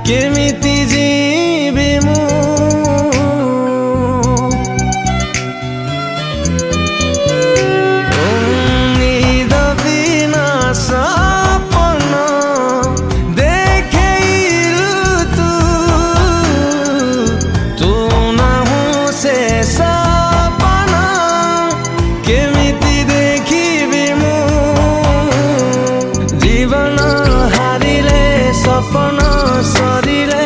केमिति जीवी मु निद बिना सपन देखैलु तू नहु से सपना केमिति देखिबि मु जीवन हारिले सपन सरिले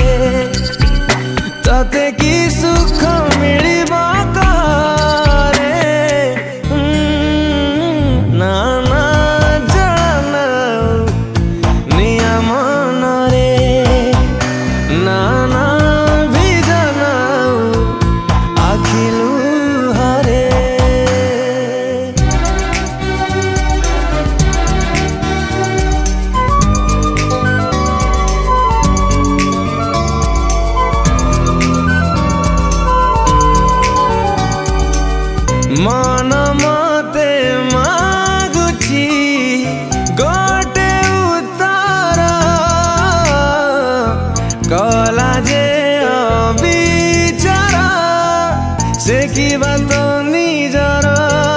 तते की सुख मिलिबा करे नाना जन नियम नरे नाना विजन आखिलु हरे मन मते मागुची गोटे उत्तर कला जे अविचार से की बात निजर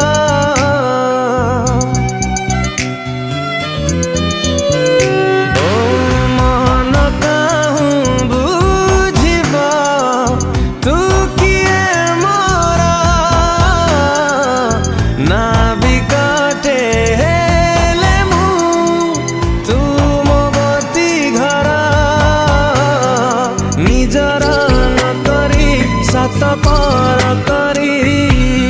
ओ मन काहू बुझिब तू किए मोरा ना बिकटे हेले मु तुम गति घर निजर न करी सात पर करी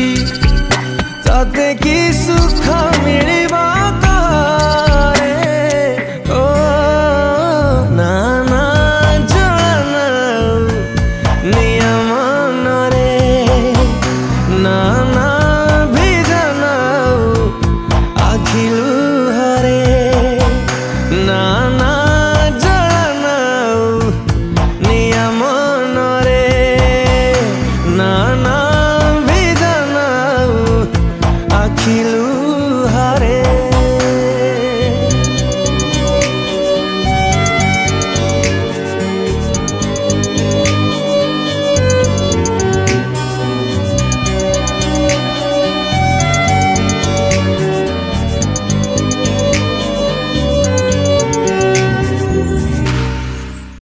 तते की सुख मिलिबा करे ओ नाना जन नियम नरे नाना विजन आखिलु हरे नाना जन नियम नरे नाना विजन आखिलु